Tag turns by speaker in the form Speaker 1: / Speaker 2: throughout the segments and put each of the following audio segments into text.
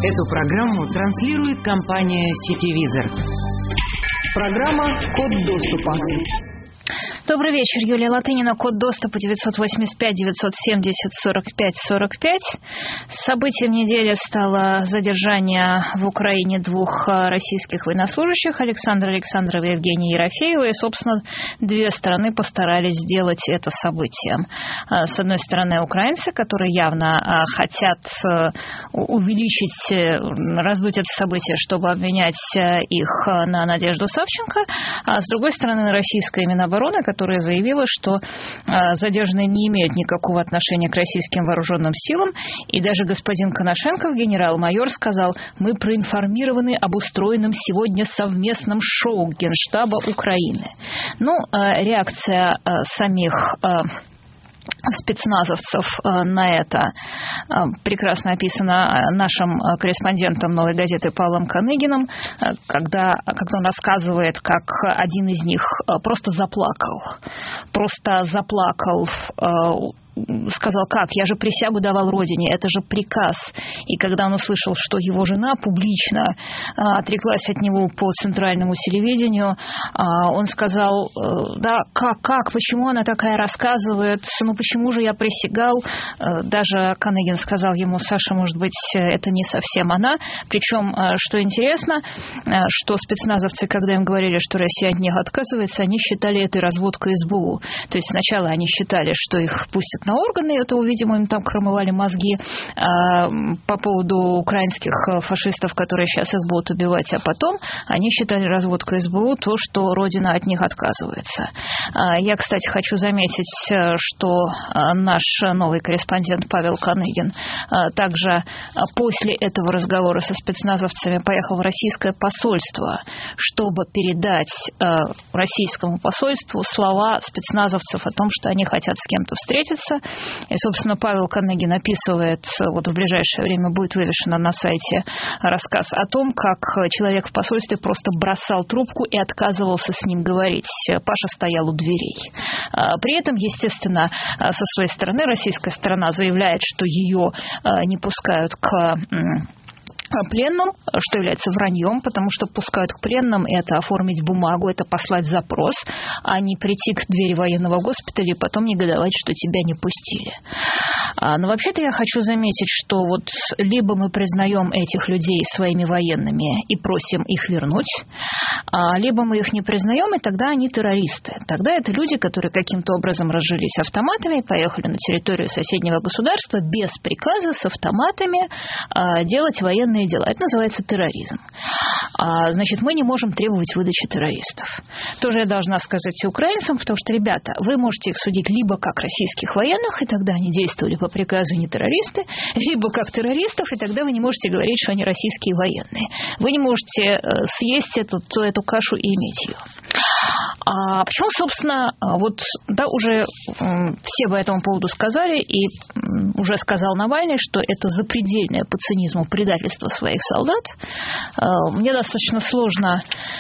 Speaker 1: Эту программу транслирует компания «Сетевизор». Программа «Код доступа».
Speaker 2: Добрый вечер, Юлия Латынина, код доступа 985-970-45-45. Событием недели стало задержание в Украине двух российских военнослужащих, Александра Александрова и Евгения Ерофеева, и, собственно, две стороны постарались сделать это событием. С одной стороны, украинцы, которые явно хотят увеличить, раздуть это событие, чтобы обвинять их на Надежду Савченко, а с другой стороны, российская Минобороны, которая заявила, что задержанные не имеют никакого отношения к российским вооруженным силам. И даже господин Коношенков, генерал-майор, сказал: мы проинформированы об устроенном сегодня совместном шоу Генштаба Украины. Реакция самих спецназовцов на это прекрасно описано нашим корреспондентом «Новой газеты» Павлом Коныгиным, когда он рассказывает, как один из них просто заплакал, сказал: как, я же присягу давал Родине, это же приказ. И когда он услышал, что его жена публично отреклась от него по центральному телевидению, он сказал: да, как, почему она такая рассказывает, почему же я присягал. Даже Коныгин сказал ему: Саша, может быть, это не совсем она. Причем, что интересно, что спецназовцы, когда им говорили, что Россия от них отказывается, они считали это разводкой СБУ. То есть сначала они считали, что их пустят на органы, это, видимо, им там промывали мозги по поводу украинских фашистов, которые сейчас их будут убивать, а потом они считали разводкой СБУ то, что Родина от них отказывается. Я, кстати, хочу заметить, что наш новый корреспондент Павел Коныгин также после этого разговора со спецназовцами поехал в российское посольство, чтобы передать российскому посольству слова спецназовцев о том, что они хотят с кем-то встретиться. И, собственно, Павел Коныгин описывает, в ближайшее время будет вывешено на сайте рассказ о том, как человек в посольстве просто бросал трубку и отказывался с ним говорить. Паша стоял у дверей. При этом, естественно, со своей стороны российская сторона заявляет, что ее не пускают к пленным, что является враньем, потому что пускают к пленным — это оформить бумагу, это послать запрос, а не прийти к двери военного госпиталя и потом негодовать, что тебя не пустили. Но вообще-то я хочу заметить, что либо мы признаем этих людей своими военными и просим их вернуть, либо мы их не признаем, и тогда они террористы. Тогда это люди, которые каким-то образом разжились автоматами, поехали на территорию соседнего государства без приказа с автоматами делать военные дела. Это называется терроризм. Значит, мы не можем требовать выдачи террористов. Тоже я должна сказать и украинцам, потому что, ребята, вы можете их судить либо как российских военных, и тогда они действовали по приказу, не террористы, либо как террористов, и тогда вы не можете говорить, что они российские военные. Вы не можете съесть эту кашу и иметь ее. Почему, собственно, уже все по этому поводу сказали, и уже сказал Навальный, что это запредельное по цинизму предательство своих солдат. Мне достаточно сложно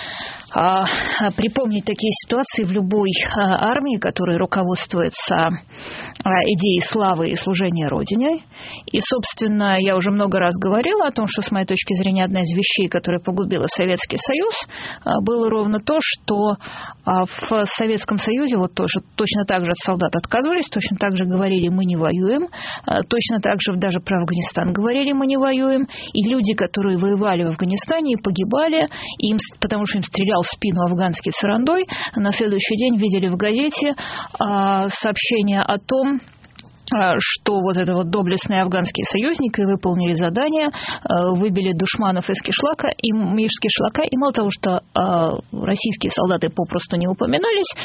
Speaker 2: припомнить такие ситуации в любой армии, которая руководствуется идеей славы и служения Родине. И, собственно, я уже много раз говорила о том, что, с моей точки зрения, одна из вещей, которая погубила Советский Союз, было ровно то, что в Советском Союзе точно так же от солдат отказывались, точно так же говорили: мы не воюем, точно так же даже про Афганистан говорили: мы не воюем. И люди, которые воевали в Афганистане и погибали, потому что им стрелял в спину афганский царандой, на следующий день видели в газете сообщение о том, что это доблестные афганские союзники выполнили задание, выбили душманов из кишлака, и мало того, что российские солдаты попросту не упоминались,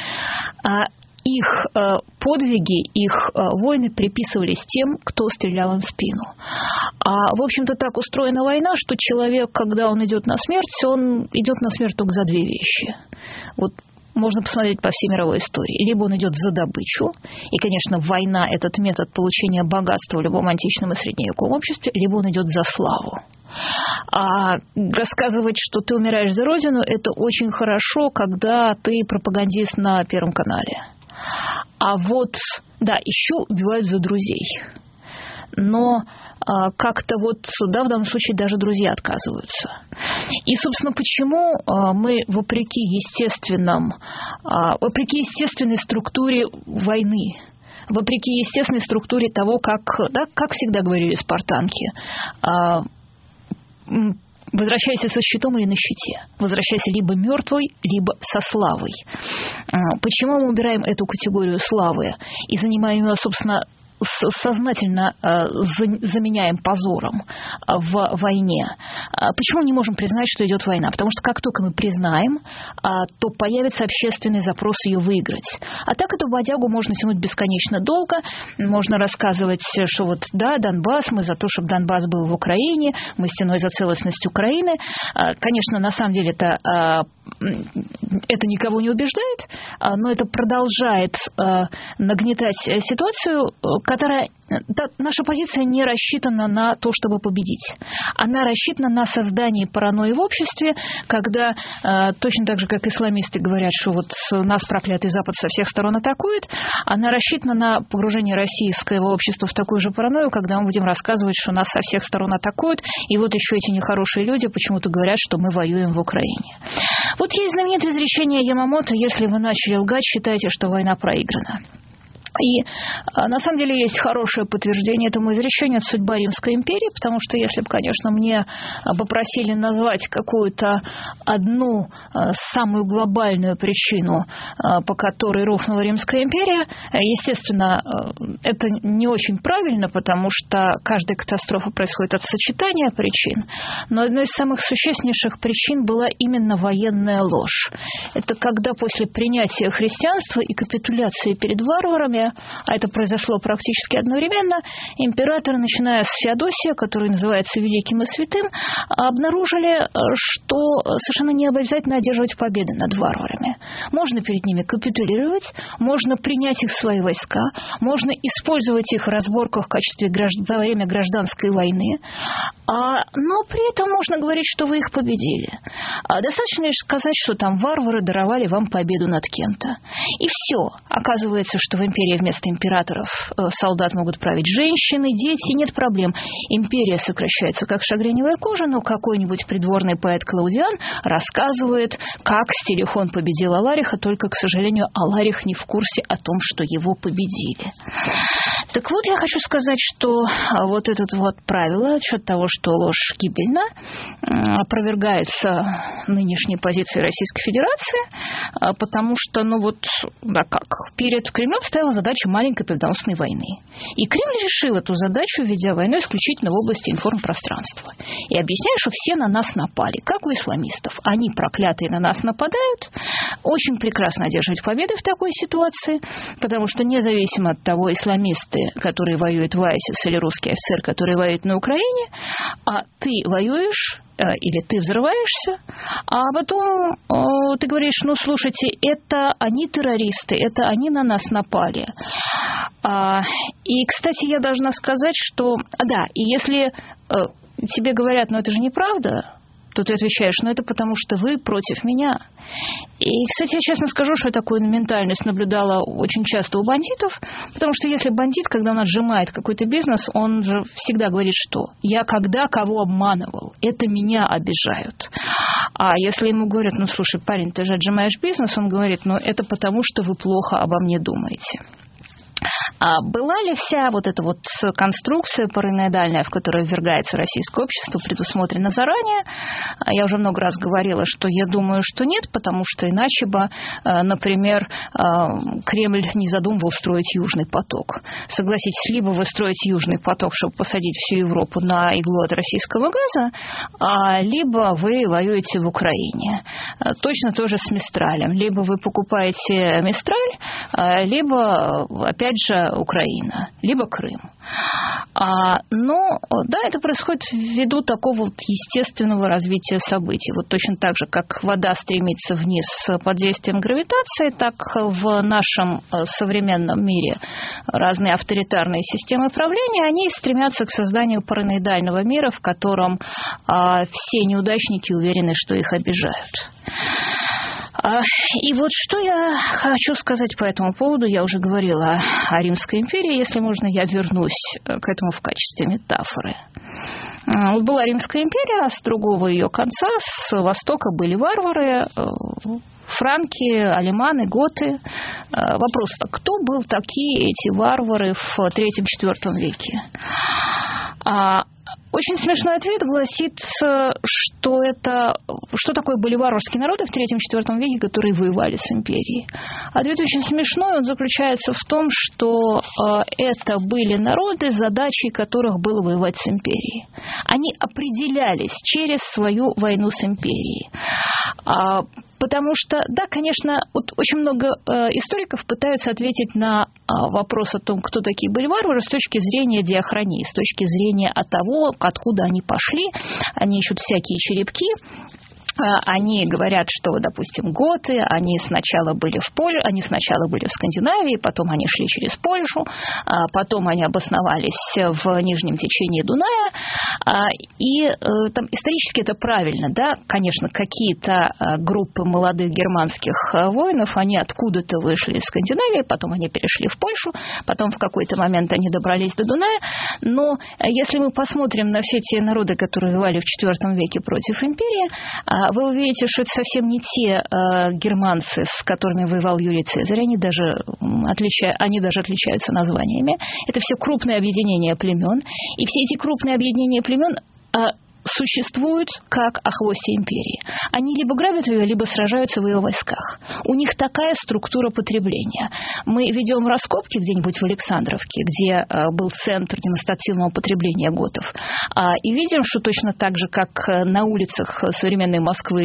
Speaker 2: их подвиги, их войны приписывались тем, кто стрелял им в спину. В общем-то, так устроена война, что человек, когда он идет на смерть, он идет на смерть только за две вещи. Можно посмотреть по всей мировой истории. Либо он идет за добычу, и, конечно, война – этот метод получения богатства в любом античном и средневековом обществе, либо он идет за славу. Рассказывать, что ты умираешь за Родину, это очень хорошо, когда ты пропагандист на Первом канале. Еще убивают за друзей. но как-то вот, да, в данном случае даже друзья отказываются. И, собственно, почему мы, вопреки естественной структуре войны, вопреки естественной структуре того, как всегда говорили спартанки, возвращайся со щитом или на щите. Возвращайся либо мертвой, либо со славой. Почему мы убираем эту категорию славы и занимаем ее, собственно, сознательно заменяем позором в войне? Почему не можем признать, что идет война? Потому что как только мы признаем, то появится общественный запрос ее выиграть. А так эту бодягу можно тянуть бесконечно долго. Можно рассказывать, что вот да, Донбасс, мы за то, чтобы Донбасс был в Украине, мы стеной за целостность Украины. Конечно, на самом деле это никого не убеждает, но это продолжает нагнетать ситуацию, которая... Наша позиция не рассчитана на то, чтобы победить. Она рассчитана на создание паранойи в обществе, когда точно так же, как исламисты говорят, что вот нас проклятый Запад со всех сторон атакует, она рассчитана на погружение российского общества в такую же паранойю, когда мы будем рассказывать, что нас со всех сторон атакуют, и вот еще эти нехорошие люди почему-то говорят, что мы воюем в Украине. Вот есть знаменитое изречение Ямамото: если вы начали лгать, считайте, что война проиграна. И на самом деле есть хорошее подтверждение этому изречению от судьбы Римской империи, потому что если бы, конечно, мне попросили назвать какую-то одну самую глобальную причину, по которой рухнула Римская империя, естественно, это не очень правильно, потому что каждая катастрофа происходит от сочетания причин, но одной из самых существеннейших причин была именно военная ложь. Это когда после принятия христианства и капитуляции перед варварами, а это произошло практически одновременно, императоры, начиная с Феодосия, который называется Великим и Святым, обнаружили, что совершенно не обязательно одерживать победы над варварами. Можно перед ними капитулировать, можно принять их в свои войска, можно использовать их в разборках в качестве во время гражданской войны, но при этом можно говорить, что вы их победили. Достаточно лишь сказать, что там варвары даровали вам победу над кем-то. И все. Оказывается, что в империи вместо императоров солдат могут править женщины, дети, нет проблем. Империя сокращается, как шагреневая кожа, но какой-нибудь придворный поэт Клаудиан рассказывает, как Стилихон победил Алариха, только, к сожалению, Аларих не в курсе о том, что его победили. Так вот, я хочу сказать, что вот это вот правило, насчет того, что ложь гибельна, опровергается нынешней позицией Российской Федерации, потому что, перед Кремлем стояла задача маленькой победоносной войны. И Кремль решил эту задачу, ведя войну исключительно в области информпространства. И объясняя, что все на нас напали, как у исламистов. Они, проклятые, на нас нападают. Очень прекрасно одерживать победы в такой ситуации, потому что независимо от того, исламисты, которые воюют в ISIS, или русский офицер, который воюет на Украине, а ты воюешь или ты взрываешься, а потом ты говоришь, слушайте, это они террористы, это они на нас напали. И, кстати, я должна сказать, что, и если тебе говорят, это же неправда, то ты отвечаешь, это потому, что вы против меня. И, кстати, я честно скажу, что я такую ментальность наблюдала очень часто у бандитов, потому что если бандит, когда он отжимает какой-то бизнес, он же всегда говорит, что я когда кого обманывал, это меня обижают. А если ему говорят, слушай, парень, ты же отжимаешь бизнес, он говорит, это потому, что вы плохо обо мне думаете. А была ли вся вот эта вот конструкция параноидальная, в которую ввергается российское общество, предусмотрена заранее? Я уже много раз говорила, что я думаю, что нет, потому что иначе бы, например, Кремль не задумывал строить Южный поток. Согласитесь, либо вы строите Южный поток, чтобы посадить всю Европу на иглу от российского газа, либо вы воюете в Украине. Точно то же с Мистралем. Либо вы покупаете Мистраль, либо, опять же, Украина, либо Крым. Это происходит ввиду такого естественного развития событий. Вот точно так же, как вода стремится вниз под действием гравитации, так в нашем современном мире разные авторитарные системы правления, они стремятся к созданию параноидального мира, в котором все неудачники уверены, что их обижают. И вот что я хочу сказать по этому поводу. Я уже говорила о Римской империи. Если можно, я вернусь к этому в качестве метафоры. Вот была Римская империя, а с другого ее конца, с востока были варвары, франки, алеманы, готы. Вопрос, кто был такие эти варвары в III-IV веке? Очень смешной ответ гласит, что такое были варварские народы в III-IV веке, которые воевали с империей. Ответ очень смешной, он заключается в том, что это были народы, задачей которых было воевать с империей. Они определялись через свою войну с империей. Потому что, да, конечно, вот очень много историков пытаются ответить на вопрос о том, кто такие были варвары, с точки зрения диахронии, с точки зрения от того, откуда они пошли. Они ищут всякие черепки. Они говорят, что, допустим, готы, они сначала были в Скандинавии, потом они шли через Польшу, потом они обосновались в нижнем течении Дуная. И там исторически это правильно, да, конечно, какие-то группы молодых германских воинов, они откуда-то вышли из Скандинавии, потом они перешли в Польшу, потом в какой-то момент они добрались до Дуная. Но если мы посмотрим на все те народы, которые воевали в IV веке против империи, вы увидите, что это совсем не те германцы, с которыми воевал Юлий Цезарь. Они даже отличаются названиями. Это все крупные объединения племен. И все эти крупные объединения племен существуют как охвостья империи. Они либо грабят ее, либо сражаются в ее войсках. У них такая структура потребления. Мы ведем раскопки где-нибудь в Александровке, где был центр демонстративного потребления готов, и видим, что точно так же, как на улицах современной Москвы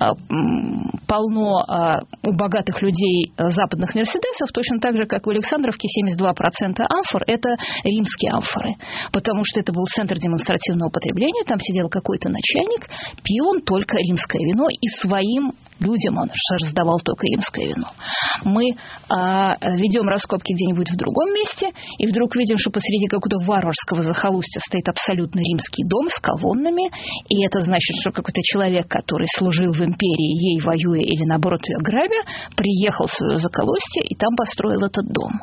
Speaker 2: полно у богатых людей западных мерседесов, точно так же, как в Александровке 72% амфор – это римские амфоры, потому что это был центр демонстративного потребления, там сидел какой-то начальник, пил он только римское вино, и своим людям он раздавал только римское вино. Мы ведем раскопки где-нибудь в другом месте, и вдруг видим, что посреди какого-то варварского захолустья стоит абсолютно римский дом с колоннами, и это значит, что какой-то человек, который служил в империи, ей воюя или, наоборот, ее грабя, приехал в свое захолустье и там построил этот дом.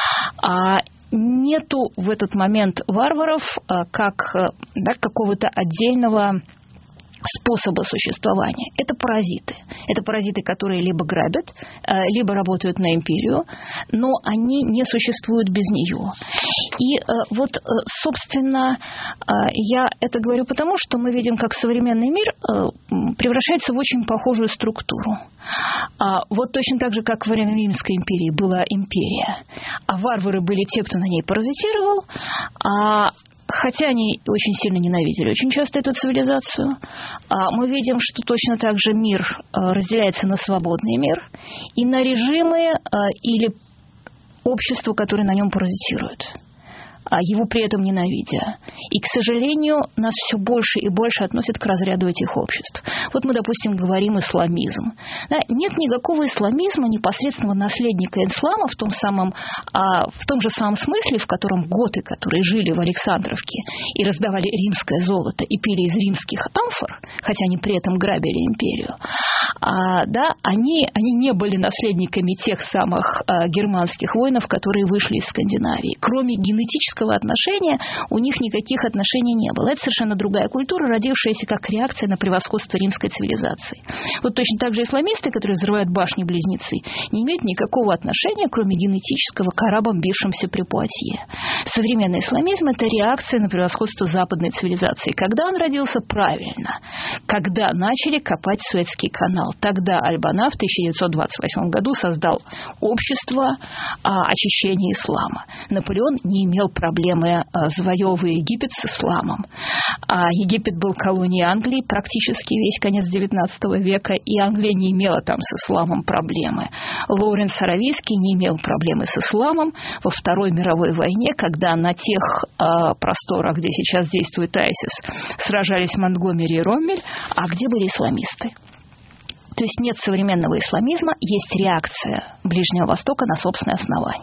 Speaker 2: Нету в этот момент варваров как какого-то отдельного способа существования. Это паразиты. Это паразиты, которые либо грабят, либо работают на империю, но они не существуют без нее. И вот, собственно, я это говорю потому, что мы видим, как современный мир превращается в очень похожую структуру. Вот точно так же, как во время Римской империи была империя, а варвары были те, кто на ней паразитировал, хотя они очень сильно ненавидели очень часто эту цивилизацию. Мы видим, что точно так же мир разделяется на свободный мир и на режимы или общества, которые на нем паразитируют, его при этом ненавидя. И, к сожалению, нас все больше и больше относят к разряду этих обществ. Вот мы, допустим, говорим исламизм. Да, нет никакого исламизма, непосредственного наследника ислама в том же самом смысле, в котором готы, которые жили в Александровке и раздавали римское золото и пили из римских амфор, хотя они при этом грабили империю, они не были наследниками тех самых германских воинов, которые вышли из Скандинавии. Кроме генетического отношения у них никаких отношений не было. Это совершенно другая культура, родившаяся как реакция на превосходство римской цивилизации. Вот точно так же исламисты, которые взрывают башни-близнецы, не имеют никакого отношения, кроме генетического, к арабам, бившимся при Пуатье. Современный исламизм – это реакция на превосходство западной цивилизации. Когда он родился? Правильно. Когда начали копать Суэцкий канал. Тогда Аль-Бана в 1928 году создал общество очищения ислама. Наполеон не имел проблемы, завоевывая Египет с исламом. Египет был колонией Англии практически весь конец XIX века, и Англия не имела там с исламом проблемы. Лоуренс Аравийский не имел проблемы с исламом во Второй мировой войне, когда на тех просторах, где сейчас действует ISIS, сражались Монтгомери и Роммель, а где были исламисты. То есть нет современного исламизма, есть реакция Ближнего Востока на собственное основание.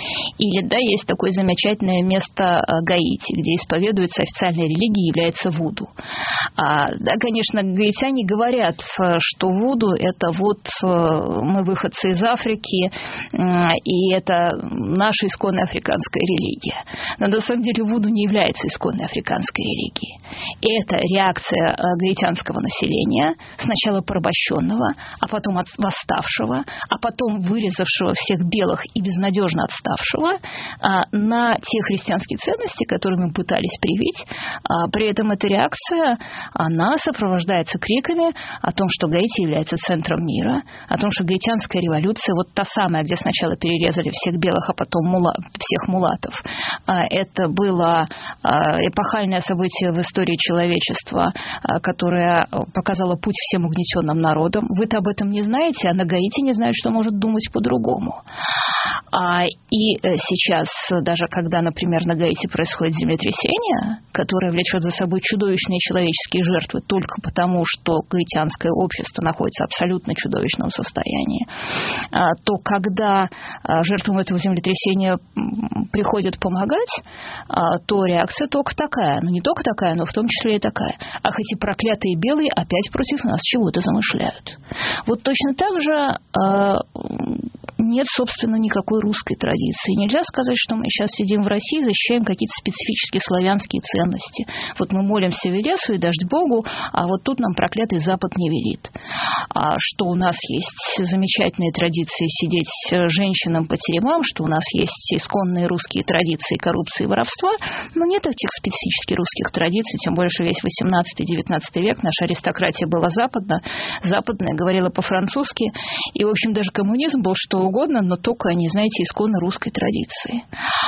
Speaker 2: Или, да, есть такое замечательное место Гаити, где исповедуется официальной религией, является вуду. Да, конечно, гаитяне говорят, что вуду – это вот мы выходцы из Африки, и это наша исконная африканская религия. Но на самом деле вуду не является исконной африканской религией. Это реакция гаитянского населения, сначала порабощенного, а потом восставшего, а потом вырезавшего всех белых и безнадежно отставшего на те христианские ценности, которые мы пытались привить. При этом эта реакция, она сопровождается криками о том, что Гаити является центром мира, о том, что гаитянская революция, вот та самая, где сначала перерезали всех белых, а потом всех мулатов, это было эпохальное событие в истории человечества, которое показало путь всем угнетенным народам. Вы-то об этом не знаете, а на Гаити не знают, что может думать по-другому. И сейчас, даже когда, например, на Гаити происходит землетрясение, которое влечет за собой чудовищные человеческие жертвы только потому, что гаитянское общество находится в абсолютно чудовищном состоянии, то когда жертвам этого землетрясения приходят помогать, то реакция только такая. Ну, не только такая, но в том числе и такая. Ах, эти проклятые белые опять против нас чего-то замышляют. Вот точно так же нет, собственно, никакой русской традиции. Нельзя сказать, что мы сейчас сидим в России и защищаем какие-то специфические славянские ценности. Вот мы молимся Велесу и дождь Богу, а вот тут нам проклятый Запад не велит. Что у нас есть замечательные традиции сидеть женщинам по теремам, что у нас есть исконные русские традиции коррупции и воровства, но нет этих специфических русских традиций, тем более, что весь 18-19 век наша аристократия была западная, говорила по-французски, и, в общем, даже коммунизм был что угодно, но только, не знаете, исконно русской традиции.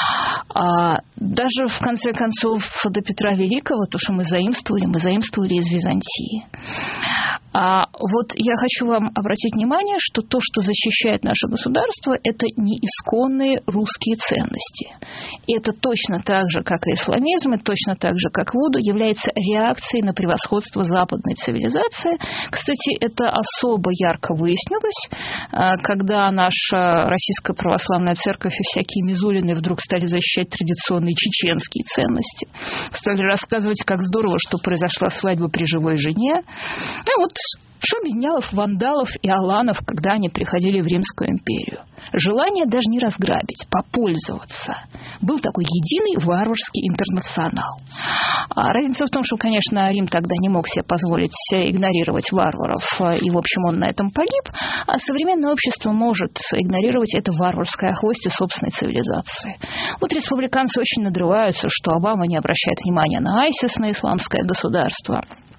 Speaker 2: Даже, в конце концов, до Петра Великого, то, что мы заимствовали из Византии. Вот я хочу вам обратить внимание, что то, что защищает наше государство, это не исконные русские ценности. И это точно так же, как и исламизм, и точно так же, как вуду, является реакцией на превосходство западной цивилизации. Кстати, это особо ярко выяснилось, когда наша Российская Православная Церковь и всякие мизулины вдруг стали защищать традиционные чеченские ценности. Стали рассказывать, как здорово, что произошла свадьба при живой жене. Ну вот, что менялов, вандалов и аланов, когда они приходили в Римскую империю? Желание даже не разграбить, попользоваться. Был такой единый варварский интернационал. Разница в том, что, конечно, Рим тогда не мог себе позволить игнорировать варваров, и, в общем, он на этом погиб, а современное общество может игнорировать это варварское охвостье собственной цивилизации. Вот республиканцы очень надрываются, что Обама не обращает внимания на ISIS, на исламское государство.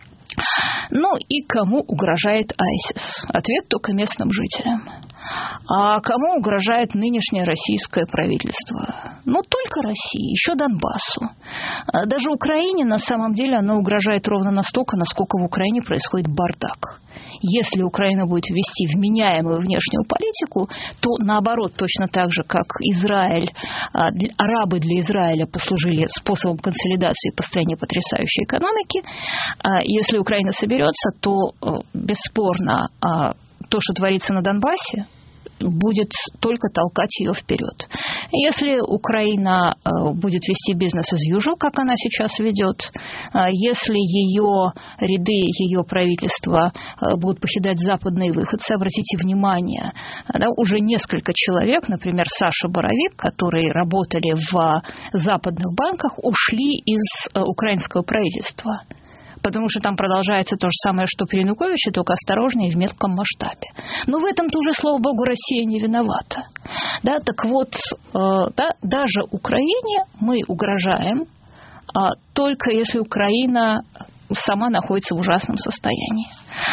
Speaker 2: Ну и кому угрожает ISIS? Ответ только местным жителям. А кому угрожает нынешнее российское правительство? Ну, только России, еще Донбассу. Даже Украине, на самом деле, оно угрожает ровно настолько, насколько в Украине происходит бардак. Если Украина будет вести вменяемую внешнюю политику, то, наоборот, точно так же, как Израиль, арабы для Израиля послужили способом консолидации и построения потрясающей экономики, если Украина соберется, то, бесспорно, то, что творится на Донбассе, будет только толкать ее вперед. Если Украина будет вести бизнес as usual, как она сейчас ведет, если ее ряды, ее правительства будут покидать западные выходцы, обратите внимание, да, уже несколько человек, например, Саша Боровик, которые работали в западных банках, ушли из украинского правительства. Потому что там продолжается то же самое, что при Януковиче, только осторожнее и в мелком масштабе. Но в этом тоже, слава богу, Россия не виновата. Да, так вот, да, даже Украине мы угрожаем, только если Украина сама находится в ужасном состоянии.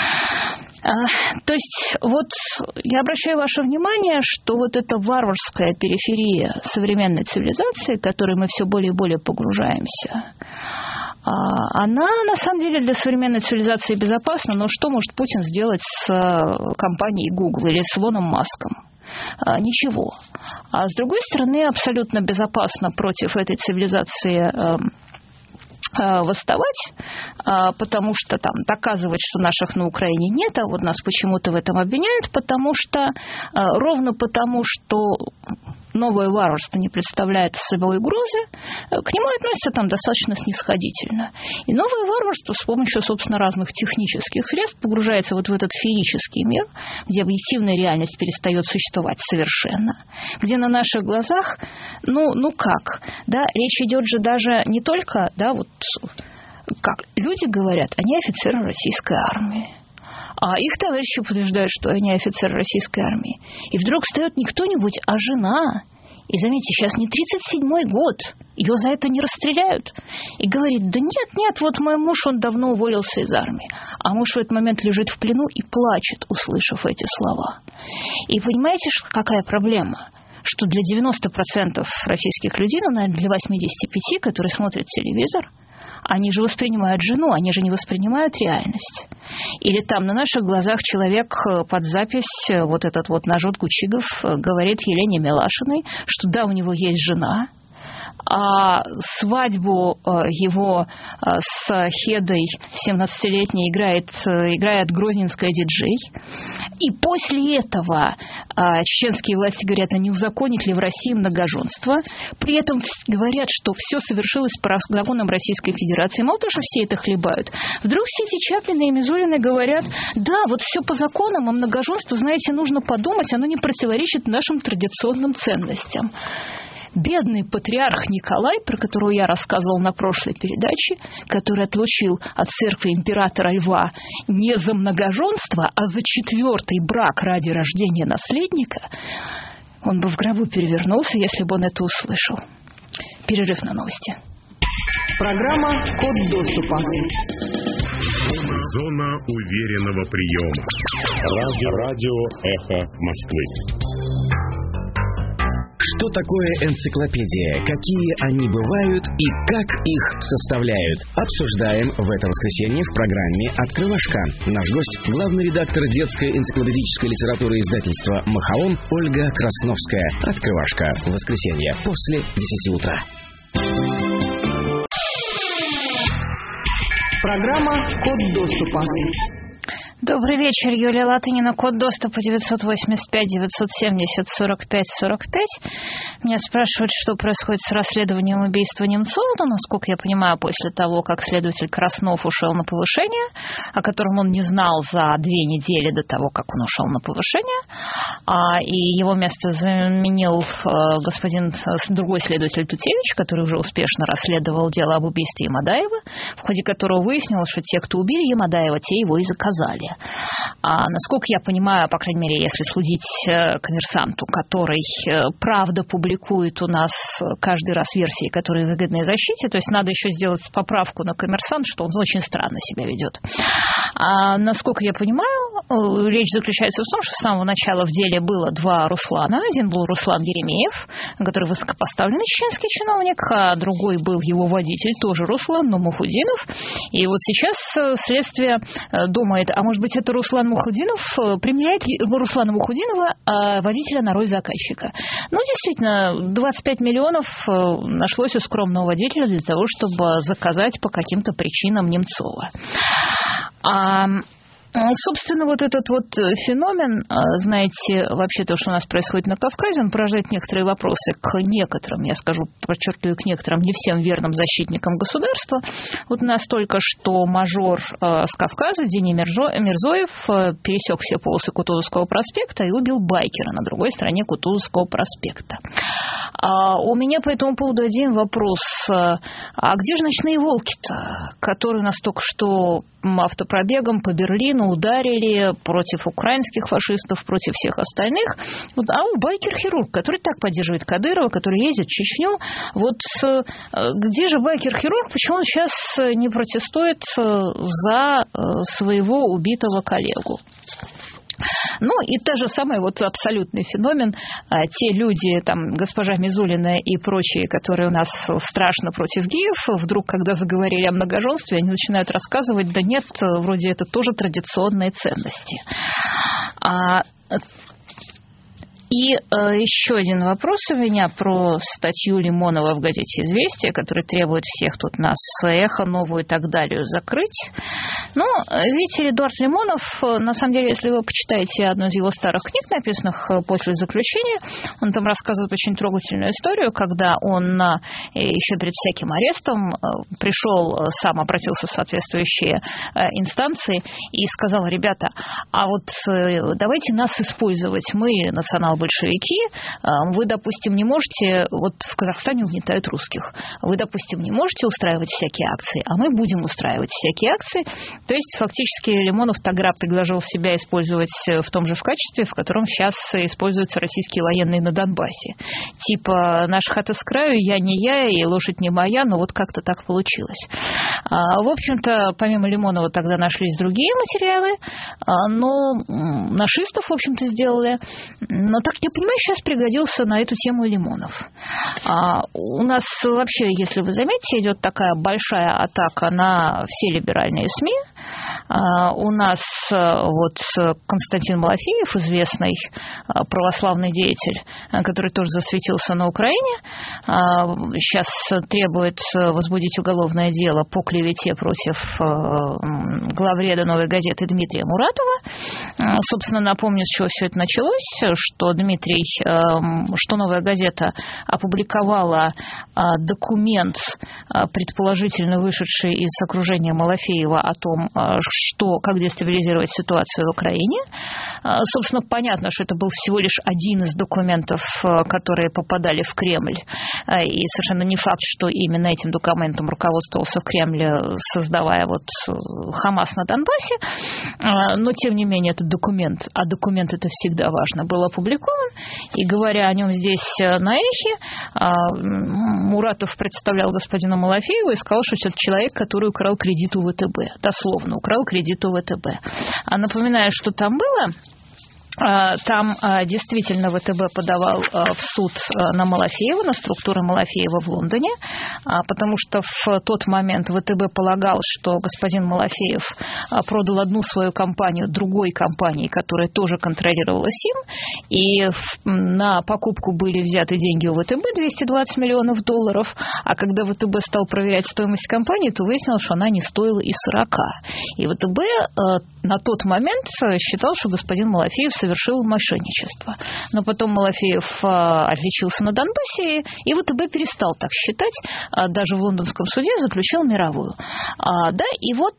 Speaker 2: То есть, вот я обращаю ваше внимание, что вот эта варварская периферия современной цивилизации, в которой мы все более и более погружаемся, она, на самом деле, для современной цивилизации безопасна, но что может Путин сделать с компанией Google или с Илоном Маском? Ничего. А с другой стороны, абсолютно безопасно против этой цивилизации восставать, потому что там доказывать, что наших на Украине нет, а вот нас почему-то в этом обвиняют, ровно потому, что новое варварство не представляет собой угрозы, к нему относятся там достаточно снисходительно. И новое варварство с помощью, собственно, разных технических средств погружается вот в этот феерический мир, где объективная реальность перестает существовать совершенно, где на наших глазах, речь идет же даже не только, как люди говорят, они офицеры российской армии. А их товарищи утверждают, что они офицеры российской армии. И вдруг встает не кто-нибудь, а жена. И заметьте, сейчас не 37-й год, ее за это не расстреляют. И говорит, да нет, вот мой муж, он давно уволился из армии. А муж в этот момент лежит в плену и плачет, услышав эти слова. И понимаете, какая проблема? Что для 90% российских людей, наверное, для 85%, которые смотрят телевизор, они же воспринимают жену, они же не воспринимают реальность. Или там на наших глазах человек под запись, вот этот вот Нажот Кучигов, говорит Елене Милашиной, что да, у него есть жена, а свадьбу его с Хедой 17-летней играет грозненская диджей. И после этого чеченские власти говорят, а не узаконить ли в России многоженство. При этом говорят, что все совершилось по законам Российской Федерации. Мало того, что все это хлебают. Вдруг все эти Чаплины и Мизулины говорят, да, вот все по законам, а многоженство, знаете, нужно подумать, оно не противоречит нашим традиционным ценностям. Бедный патриарх Николай, про которого я рассказывал на прошлой передаче, который отлучил от церкви императора Льва не за многоженство, а за 4-й брак ради рождения наследника, он бы в гробу перевернулся, если бы он это услышал. Перерыв на новости.
Speaker 1: Программа «Код доступа».
Speaker 3: Зона уверенного приема. Радио «Эхо Москвы».
Speaker 4: Что такое энциклопедия, какие они бывают и как их составляют? Обсуждаем в это воскресенье в программе «Открывашка». Наш гость – главный редактор детской энциклопедической литературы издательства «Махаон» Ольга Красновская. «Открывашка» в воскресенье после 10 утра.
Speaker 1: Программа «Код доступа».
Speaker 2: Добрый вечер, Юлия Латынина, код доступа 985-970-45-45. Меня спрашивают, что происходит с расследованием убийства Немцова, но, насколько я понимаю, после того, как следователь Краснов ушел на повышение, о котором он не знал за 2 недели до того, как он ушел на повышение, и его место заменил другой следователь Тутевич, который уже успешно расследовал дело об убийстве Ямадаева, в ходе которого выяснилось, что те, кто убили Ямадаева, те его и заказали. Насколько я понимаю, по крайней мере, если судить «Коммерсанту», который правда публикует у нас каждый раз версии, которые выгодны защите, то есть надо еще сделать поправку на «Коммерсант», что он очень странно себя ведет. Насколько я понимаю, речь заключается в том, что с самого начала в деле было 2 Руслана. Один был Руслан Еремеев, который высокопоставленный чеченский чиновник, а другой был его водитель, тоже Руслан, но Мухудинов. И вот сейчас следствие думает, а может быть, это Руслан Мухудинов, применяет Руслана Мухудинова, водителя на роль заказчика. Ну, действительно, 25 миллионов нашлось у скромного водителя для того, чтобы заказать по каким-то причинам Немцова. Собственно, вот этот вот феномен, знаете, вообще то, что у нас происходит на Кавказе, он порождает некоторые вопросы к некоторым, я скажу, подчеркиваю, к некоторым не всем верным защитникам государства. Вот настолько, что мажор с Кавказа, Дени Мирзоев, пересек все полосы Кутузовского проспекта и убил байкера на другой стороне Кутузовского проспекта. У меня по этому поводу один вопрос. А где же ночные волки-то, которые нас только что автопробегом по Берлину ударили против украинских фашистов, против всех остальных? Байкер-хирург, который так поддерживает Кадырова, который ездит в Чечню. Вот где же байкер-хирург? Почему он сейчас не протестует за своего убитого коллегу? Ну, и та же самая вот абсолютный феномен. Те люди, там, госпожа Мизулина и прочие, которые у нас страшно против геев, вдруг, когда заговорили о многоженстве, они начинают рассказывать, да нет, вроде это тоже традиционные ценности. И еще один вопрос у меня про статью Лимонова в газете «Известия», которая требует всех тут нас, «Эхо», «Новую» и так далее закрыть. Ну, видите, Эдуард Лимонов, на самом деле, если вы почитаете одну из его старых книг, написанных после заключения, он там рассказывает очень трогательную историю, когда он еще перед всяким арестом пришел, сам обратился в соответствующие инстанции и сказал: ребята, а вот давайте нас использовать, мы национал-большевики, вы, допустим, не можете, вот в Казахстане угнетают русских, вы, допустим, не можете устраивать всякие акции, а мы будем устраивать всякие акции. То есть, фактически, Лимонов тогда предложил себя использовать в том же в качестве, в котором сейчас используются российские военные на Донбассе. Типа, наш хата с краю, я не я, и лошадь не моя, но вот как-то так получилось. В общем-то, помимо Лимонова тогда нашлись другие материалы, но нашистов, в общем-то, сделали. Но, так я понимаю, сейчас пригодился на эту тему Лимонов. У нас вообще, если вы заметите, идет такая большая атака на все либеральные СМИ. У нас вот Константин Малафеев, известный православный деятель, который тоже засветился на Украине, сейчас требует возбудить уголовное дело по клевете против главреда «Новой газеты» Дмитрия Муратова. Собственно, напомню, с чего все это началось, что что «Новая газета» опубликовала документ, предположительно вышедший из окружения Малафеева, о том, как дестабилизировать ситуацию в Украине. Собственно, понятно, что это был всего лишь один из документов, которые попадали в Кремль. И совершенно не факт, что именно этим документом руководствовался Кремль, создавая вот Хамас на Донбассе. Но, тем не менее, этот документ, а документ это всегда важно, был опубликован. И говоря о нем здесь на «Эхе», Муратов представлял господина Малафеева и сказал, что это человек, который украл кредит у ВТБ. Дословно, украл кредит у ВТБ. А напоминаю, что там было. Там действительно ВТБ подавал в суд на Малафеева, на структуры Малафеева в Лондоне, потому что в тот момент ВТБ полагал, что господин Малафеев продал одну свою компанию другой компании, которая тоже контролировалась им, и на покупку были взяты деньги у ВТБ, $220 миллионов, а когда ВТБ стал проверять стоимость компании, то выяснилось, что она не стоила и 40. И ВТБ на тот момент считал, что господин Малафеев совершил мошенничество. Но потом Малафеев отличился на Донбассе, и ВТБ перестал так считать, даже в лондонском суде заключил мировую. Да, и вот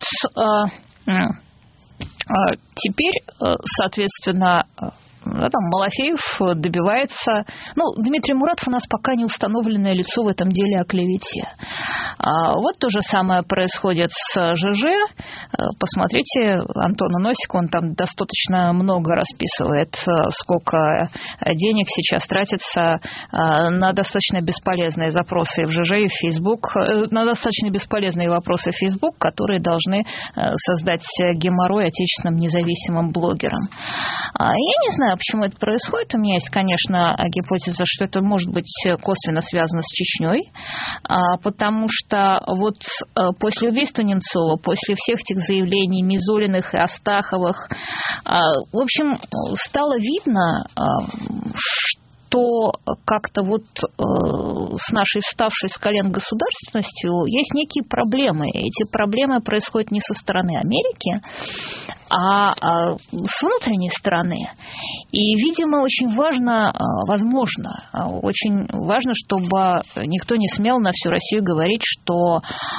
Speaker 2: теперь, соответственно, там Малафеев добивается... Дмитрий Муратов у нас пока не установленное лицо в этом деле о клевете. Вот то же самое происходит с ЖЖ. Посмотрите, Антона Носика, он там достаточно много расписывает, сколько денег сейчас тратится на достаточно бесполезные запросы в ЖЖ и в Facebook, на достаточно бесполезные вопросы в Facebook, которые должны создать геморрой отечественным независимым блогерам. Я не знаю, почему это происходит. У меня есть, конечно, гипотеза, что это может быть косвенно связано с Чечней, потому что вот после убийства Немцова, после всех этих заявлений Мизулиных и Астаховых, в общем, стало видно, что как-то вот с нашей вставшей с колен государственностью есть некие проблемы. Эти проблемы происходят не со стороны Америки, а с внутренней стороны. И, видимо, очень важно, возможно, очень важно, чтобы никто не смел на всю Россию говорить, что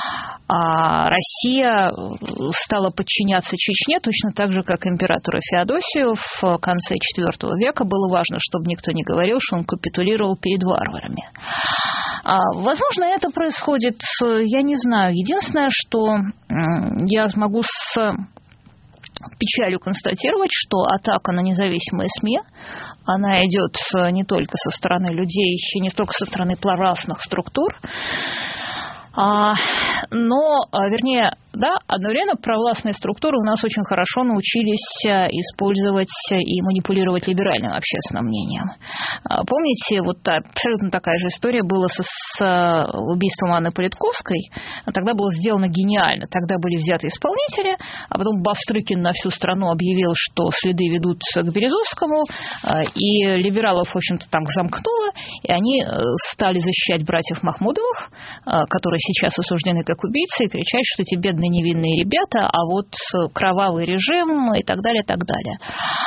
Speaker 2: Россия стала подчиняться Чечне точно так же, как императору Феодосию в конце IV века. Было важно, чтобы никто не говорил, что он капитулировал перед варварами. Возможно, это происходит, я не знаю. Единственное, что я могу с печалью констатировать, что атака на независимые СМИ, она идет не только со стороны людей, и не только со стороны плавразных структур, но, вернее, да, одновременно провластные структуры у нас очень хорошо научились использовать и манипулировать либеральным общественным мнением. Помните, вот абсолютно такая же история была с убийством Анны Политковской. Тогда было сделано гениально. Тогда были взяты исполнители, а потом Бастрыкин на всю страну объявил, что следы ведут к Березовскому, и либералов, в общем-то, там замкнуло, и они стали защищать братьев Махмудовых, которые сейчас осуждены как убийцы, и кричать, что эти бедные невинные ребята, а вот кровавый режим и так далее, и так далее.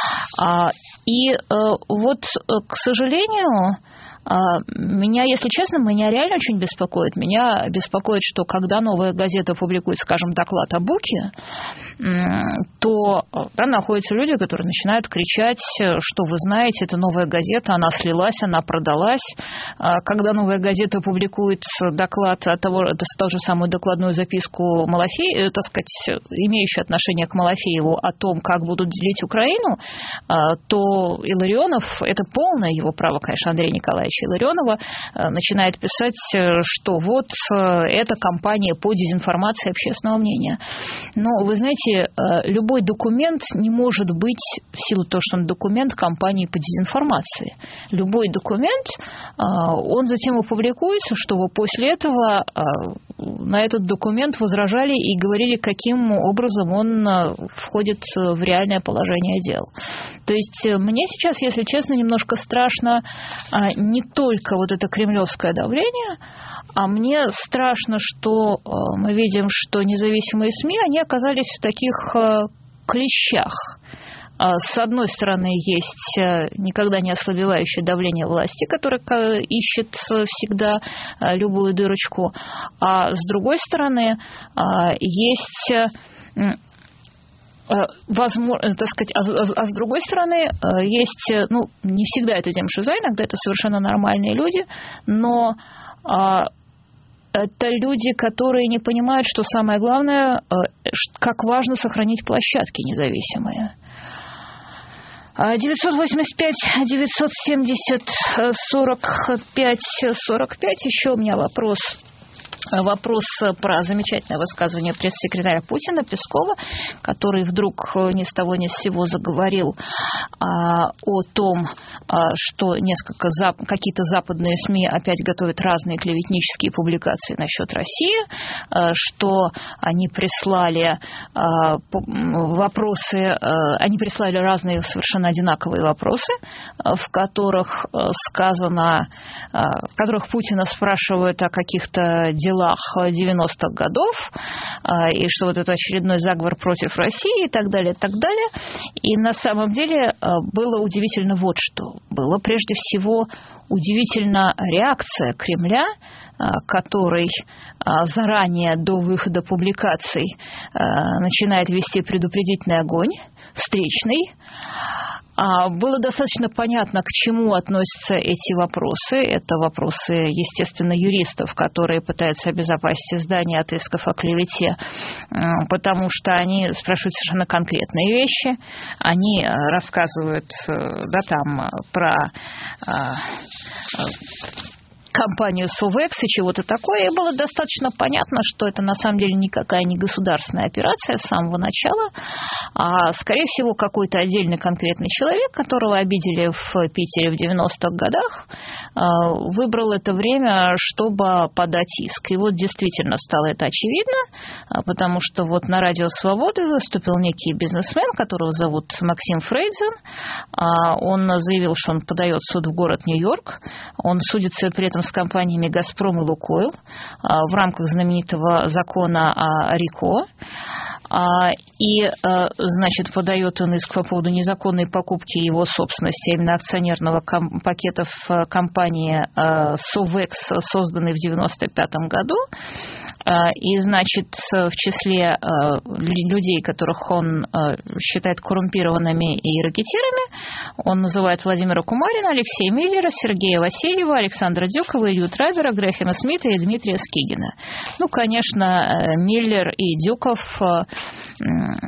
Speaker 2: И вот, к сожалению, меня, если честно, реально очень беспокоит. Меня беспокоит, что когда «Новая газета» публикует, скажем, доклад о Буке, то там находятся люди, которые начинают кричать, что вы знаете, это «Новая газета», она слилась, она продалась. Когда «Новая газета» публикует доклад о того, ту же самую докладную записку Малафеева, так сказать, имеющую отношение к Малафееву о том, как будут делить Украину, то Илларионов, это полное его право, конечно, Андрея Николаевича Илларионова, начинает писать, что вот это кампания по дезинформации общественного мнения. Но, вы знаете, любой документ не может быть, в силу того, что он документ, кампании по дезинформации. Любой документ, он затем опубликуется, чтобы после этого на этот документ возражали и говорили, каким образом он входит в реальное положение дел. То есть мне сейчас, если честно, немножко страшно не только вот это кремлевское давление, а мне страшно, что мы видим, что независимые СМИ, они оказались в таких клещах. С одной стороны, есть никогда не ослабевающее давление власти, которое ищет всегда любую дырочку, а с другой стороны, есть... возможно, так сказать, а с другой стороны, есть, не всегда это демшиза, иногда это совершенно нормальные люди, но это люди, которые не понимают, что самое главное, как важно сохранить площадки независимые. 985, 970, 45, 45. Еще у меня вопрос про замечательное высказывание пресс-секретаря Путина Пескова, который вдруг ни с того ни с сего заговорил о том, что какие-то западные СМИ опять готовят разные клеветнические публикации насчет России, что они прислали разные совершенно одинаковые вопросы, в которых Путина спрашивают о каких-то делах 90-х годов, и что вот это очередной заговор против России и так далее, и так далее. И на самом деле было удивительно вот что. Было прежде всего удивительна реакция Кремля, который заранее до выхода публикаций начинает вести предупредительный огонь, встречный. Было достаточно понятно, к чему относятся эти вопросы. Это вопросы, естественно, юристов, которые пытаются обезопасить издание от исков о клевете, потому что они спрашивают совершенно конкретные вещи. Они рассказывают про компанию Совекс и чего-то такое, и было достаточно понятно, что это на самом деле никакая не государственная операция с самого начала, а, скорее всего, какой-то отдельный конкретный человек, которого обидели в Питере в 90-х годах, выбрал это время, чтобы подать иск. И вот действительно стало это очевидно, потому что вот на Радио Свободы выступил некий бизнесмен, которого зовут Максим Фрейдзен. Он заявил, что он подает в суд в город Нью-Йорк. Он судится при этом с компаниями «Газпром» и «Лукойл» в рамках знаменитого закона о РИКО. И, значит, подает он иск по поводу незаконной покупки его собственности, именно акционерного пакета в компании Совекс, созданной в 1995 году. И, значит, в числе людей, которых он считает коррумпированными и ракетирами, он называет Владимира Кумарина, Алексея Миллера, Сергея Васильева, Александра Дюкова, Илью Трайбера, Грэхэма Смита и Дмитрия Скигина. Ну, конечно, Миллер и Дюков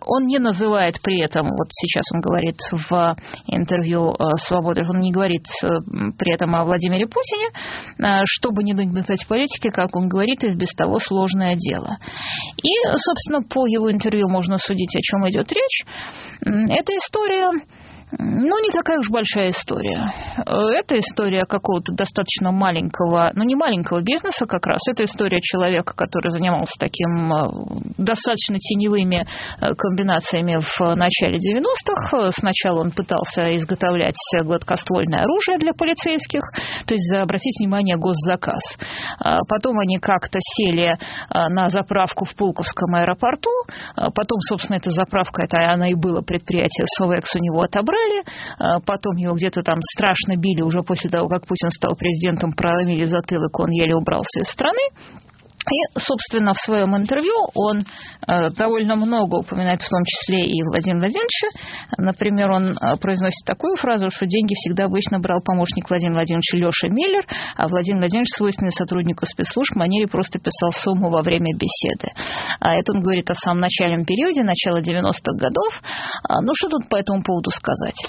Speaker 2: Он не называет при этом, вот сейчас он говорит в интервью «Свободы», он не говорит при этом о Владимире Путине, чтобы не нагнетать политики, как он говорит, и без того сложное дело. И, собственно, по его интервью можно судить, о чем идет речь. Эта история... не такая уж большая история. Это история какого-то достаточно маленького, не маленького бизнеса как раз. Это история человека, который занимался таким достаточно теневыми комбинациями в начале 90-х. Сначала он пытался изготовлять гладкоствольное оружие для полицейских, то есть обратить внимание, госзаказ. Потом они как-то сели на заправку в Пулковском аэропорту. Потом, собственно, эта заправка, она и было предприятие Совекс, у него отобрали. Потом его где-то там страшно били уже после того, как Путин стал президентом, проломили затылок, он еле убрался из страны. И, собственно, в своем интервью он довольно много упоминает, в том числе и Владимира Владимировича. Например, он произносит такую фразу, что деньги всегда обычно брал помощник Владимира Владимировича Леша Миллер, а Владимир Владимирович, свойственный сотруднику спецслужб, в манере просто писал сумму во время беседы. Это он говорит о самом начальном периоде, начало 90-х годов. Что тут по этому поводу сказать?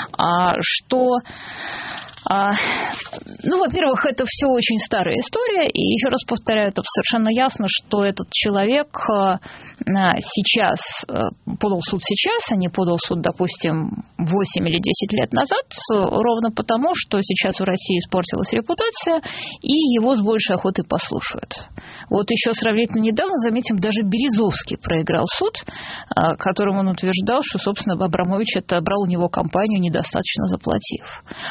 Speaker 2: Во-первых, это все очень старая история, и еще раз повторяю, это совершенно ясно, что этот человек сейчас подал в суд сейчас, а не подал в суд, допустим, 8 или 10 лет назад, ровно потому, что сейчас в России испортилась репутация, и его с большей охотой послушают. Вот еще сравнительно недавно, заметим, даже Березовский проиграл суд, которым он утверждал, что, собственно, Абрамович брал у него компанию, недостаточно заплатив.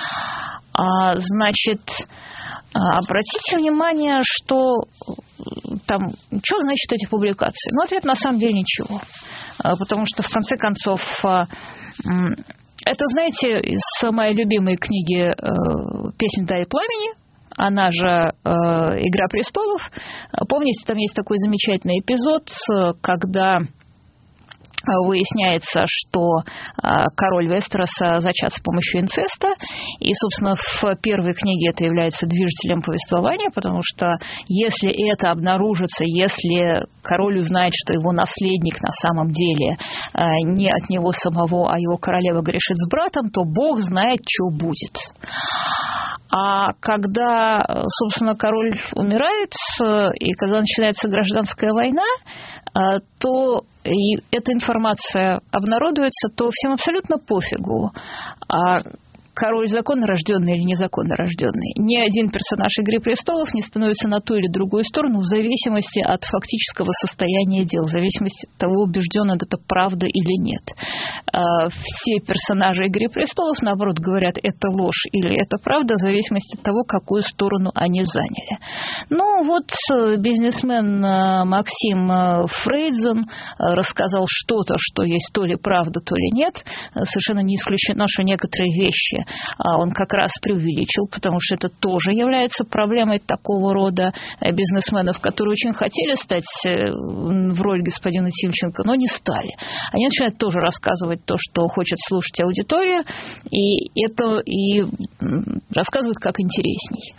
Speaker 2: Обратите внимание, что что значит эти публикации? Ответ на самом деле ничего. Потому что, в конце концов, это, знаете, из моей любимой книги «Песнь да и пламени», она же «Игра престолов». Помните, там есть такой замечательный эпизод, когда выясняется, что король Вестероса зачат с помощью инцеста, и, собственно, в первой книге это является движителем повествования, потому что если это обнаружится, если король узнает, что его наследник на самом деле не от него самого, а его королева грешит с братом, то Бог знает, что будет. А когда, собственно, король умирает, и когда начинается гражданская война, то и эта информация обнародуется, то всем абсолютно пофигу, король законно рожденный или незаконно рожденный. Ни один персонаж «Игры престолов» не становится на ту или другую сторону в зависимости от фактического состояния дел, в зависимости от того, убежден это правда или нет. Все персонажи «Игры престолов», наоборот, говорят, это ложь или это правда, в зависимости от того, какую сторону они заняли. Бизнесмен Максим Фрейдзен рассказал что-то, что есть то ли правда, то ли нет. Совершенно не исключено, что некоторые вещи он как раз преувеличил, потому что это тоже является проблемой такого рода бизнесменов, которые очень хотели стать в роль господина Тимченко, но не стали. Они начинают тоже рассказывать то, что хочет слушать аудитория, и рассказывают как интересней.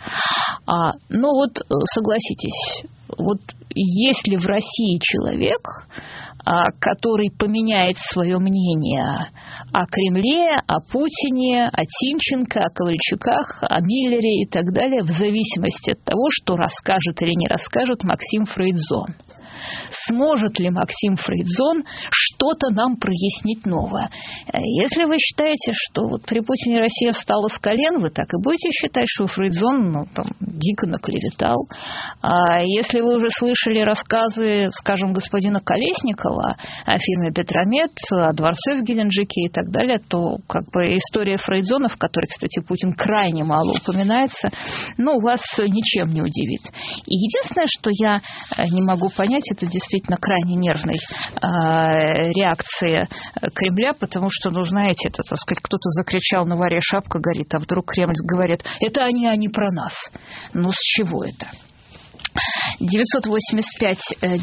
Speaker 2: Согласитесь, есть ли в России человек, который поменяет свое мнение о Кремле, о Путине, о Тимченко, о Ковальчуках, о Миллере и так далее, в зависимости от того, что расскажет или не расскажет Максим Фрейдзон? Сможет ли Максим Фрейдзон что-то нам прояснить новое? Если вы считаете, что при Путине Россия встала с колен, вы так и будете считать, что Фрейдзон дико наклеветал. А если вы уже слышали рассказы, скажем, господина Колесникова о фирме «Петромет», о дворце в Геленджике и так далее, то история Фрейдзона, в которой, кстати, Путин крайне мало упоминается, вас ничем не удивит. И единственное, что я не могу понять, это действительно крайне нервной реакции Кремля, потому что, знаете, это, кто-то закричал «на варе шапка горит», а вдруг Кремль говорит «это они про нас». С чего это? 985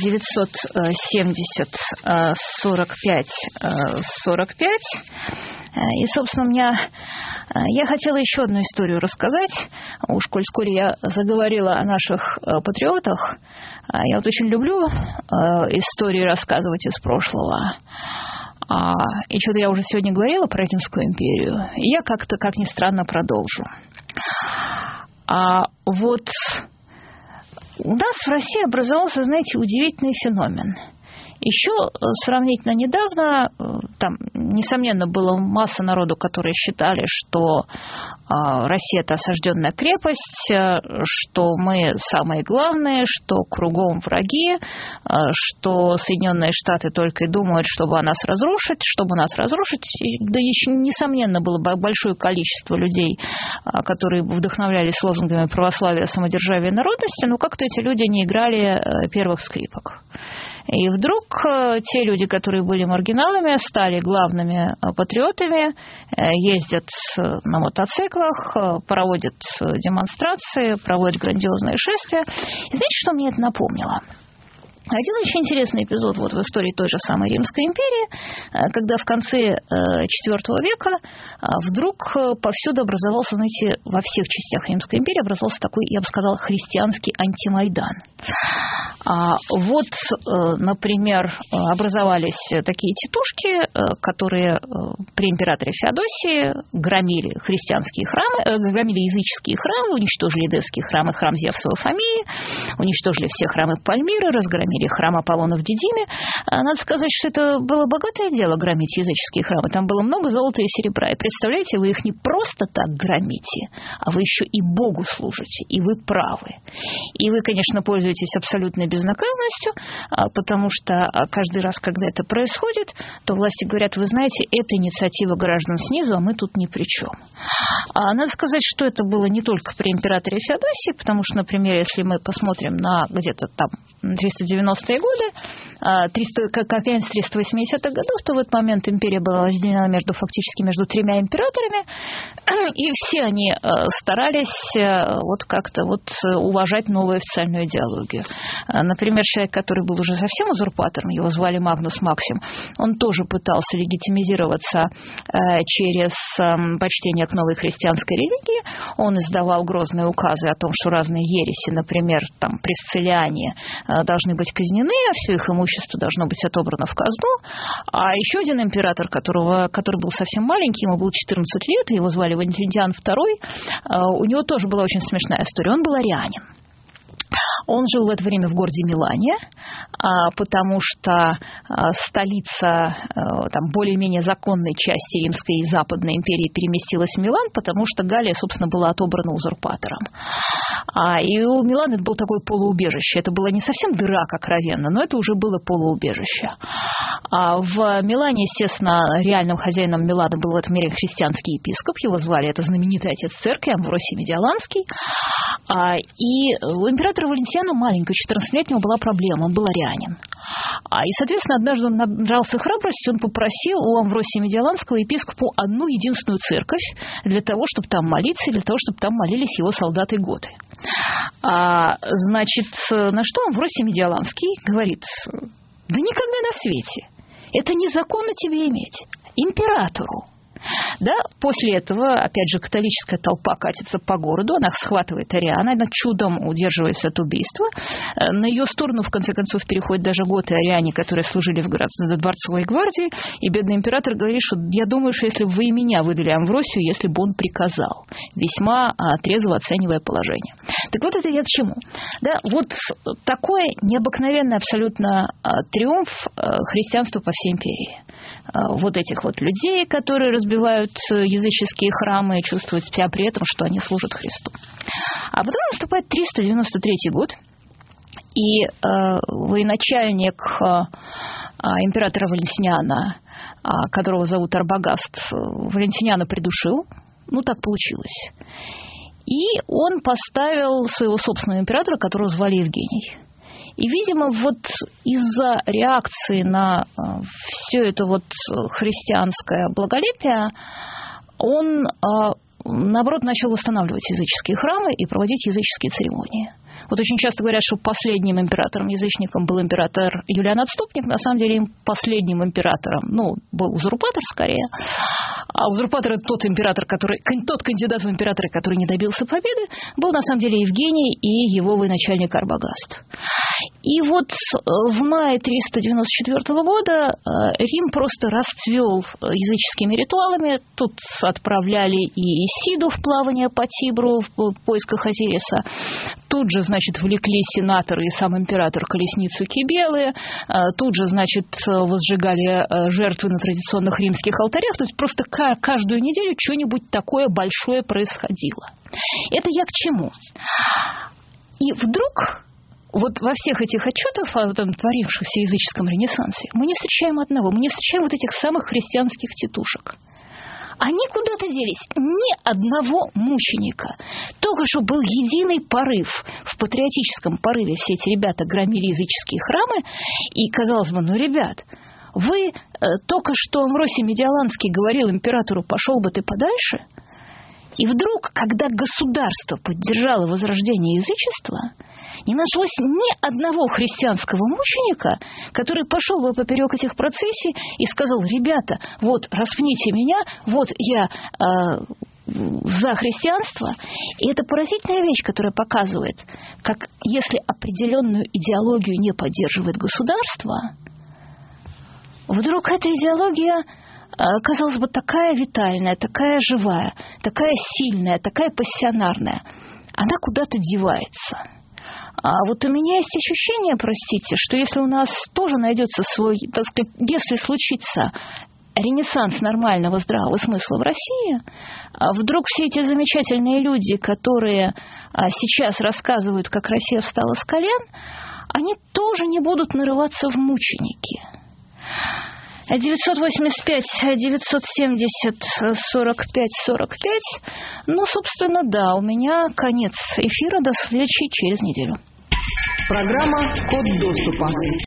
Speaker 2: 970 45 45. И, собственно, я хотела еще одну историю рассказать. Уж коль вскоре я заговорила о наших патриотах, я очень люблю истории рассказывать из прошлого. И что-то я уже сегодня говорила про Римскую империю, и я как-то, как ни странно, продолжу. Вот у нас в России образовался, знаете, удивительный феномен. Еще сравнительно недавно, там, несомненно, была масса народу, которые считали, что Россия – это осажденная крепость, что мы самые главные, что кругом враги, что Соединенные Штаты только и думают, чтобы нас разрушить. Да еще, несомненно, было большое количество людей, которые вдохновлялись лозунгами православия, самодержавия и народности, но как-то эти люди не играли первых скрипок. И вдруг те люди, которые были маргиналами, стали главными патриотами, ездят на мотоциклах, проводят демонстрации, проводят грандиозные шествия. И знаете, что мне это напомнило? Один очень интересный эпизод вот в истории той же самой Римской империи, когда в конце IV века вдруг повсюду образовался, знаете, во всех частях Римской империи образовался такой, я бы сказала, христианский антимайдан. Вот, например, образовались такие тетушки, которые при императоре Феодосии громили христианские храмы, громили языческие храмы, уничтожили идесские храмы, храм Зевсова Фомии, уничтожили все храмы Пальмиры, разгромили храм Аполлона в Дидиме. Надо сказать, что это было богатое дело громить языческие храмы. Там было много золота и серебра. И представляете, вы их не просто так громите, а вы еще и Богу служите, и вы правы. И вы, конечно, пользуетесь абсолютной безнаказанностью, потому что каждый раз, когда это происходит, то власти говорят, вы знаете, это инициатива граждан снизу, а мы тут ни при чем. Надо сказать, что это было не только при императоре Феодосии, потому что, например, если мы посмотрим на где-то там 390-е годы, конец 380-х годов, то в этот момент империя была разделена фактически между тремя императорами, и все они старались вот как-то вот уважать новую официальную идеологию. Например, человек, который был уже совсем узурпатором, его звали Магнус Максим, он тоже пытался легитимизироваться через почтение к новой христианской религии. Он издавал грозные указы о том, что разные ереси, например, там, пресцилляне, должны быть казнены, а все их имущество должно быть отобрано в казну. А еще один император, который был совсем маленький, ему было 14 лет, его звали Валентиан II, у него тоже была очень смешная история. Он был арианин. Он жил в это время в городе Милане, потому что столица там, более-менее законной части Римской и Западной империи переместилась в Милан, потому что Галлия, собственно, была отобрана узурпатором. И у Милана это было такое полуубежище. Это была не совсем дыра, откровенно, но это уже было полуубежище. В Милане, естественно, реальным хозяином Милана был в этом мире христианский епископ. Его звали, это знаменитый отец церкви, Амвросий Медиаланский. И у императора Валентиана маленького, 14-летнего, была проблема. Он был арианин. И, соответственно, однажды он набрался храбрости, он попросил у Амвросия Медиаланского епископу одну единственную церковь для того, чтобы там молиться, и для того, чтобы там молились его солдаты готы. Значит, на что Амвросий Медиаланский говорит, да никогда на свете, это незаконно тебе иметь, императору. Да, после этого, опять же, католическая толпа катится по городу, она схватывает ариана, она чудом удерживается от убийства. На ее сторону, в конце концов, переходят даже готы ариане, которые служили в дворцовой гвардии, и бедный император говорит, что я думаю, что если бы вы и меня выдали Амвросию, если бы он приказал, весьма трезво оценивая положение. Так вот это я к чему? Да, вот такой необыкновенный абсолютно триумф христианства по всей империи. Вот этих вот людей, которые разбивают языческие храмы и чувствуют себя при этом, что они служат Христу. А потом наступает 393 год, и военачальник императора Валентиниана, которого зовут Арбагаст, Валентиниана придушил, ну так получилось. И он поставил своего собственного императора, которого звали Евгений. И, видимо, вот из-за реакции на все это вот христианское благолепие он, наоборот, начал восстанавливать языческие храмы и проводить языческие церемонии. Вот очень часто говорят, что последним императором-язычником был император Юлиан Отступник. На самом деле последним императором, был узурпатор скорее. А узурпатор — это тот кандидат в императоры, который не добился победы, был на самом деле Евгений и его военачальник Арбагаст. И вот в мае 394 года Рим просто расцвел языческими ритуалами. Тут отправляли и Исиду в плавание по Тибру в поисках Осириса. Тут же, влекли сенаторы и сам император колесницу Кибелы. Тут же, возжигали жертвы на традиционных римских алтарях. То есть просто каждую неделю что-нибудь такое большое происходило. Это я к чему? И вдруг вот во всех этих отчетах о творившемся языческом ренессансе мы не встречаем одного, мы не встречаем вот этих самых христианских тетушек. Они куда-то делись. Ни одного мученика. Только что был единый порыв. В патриотическом порыве все эти ребята громили языческие храмы. И, казалось бы, ребят, вы только что Амвросий Медиаланский говорил императору: пошел бы ты подальше. И вдруг, когда государство поддержало возрождение язычества, не нашлось ни одного христианского мученика, который пошел бы поперек этих процессий и сказал: ребята, вот распните меня, вот я за христианство. И это поразительная вещь, которая показывает, как если определенную идеологию не поддерживает государство, вдруг эта идеология, казалось бы, такая витальная, такая живая, такая сильная, такая пассионарная, она куда-то девается. А вот у меня есть ощущение, простите, что если у нас тоже найдется свой, так сказать, если случится ренессанс нормального здравого смысла в России, вдруг все эти замечательные люди, которые сейчас рассказывают, как Россия встала с колен, они тоже не будут нарываться в мученики. 985-970-45-45. Собственно, да, у меня конец эфира. До встречи через неделю.
Speaker 1: Программа «Код доступа».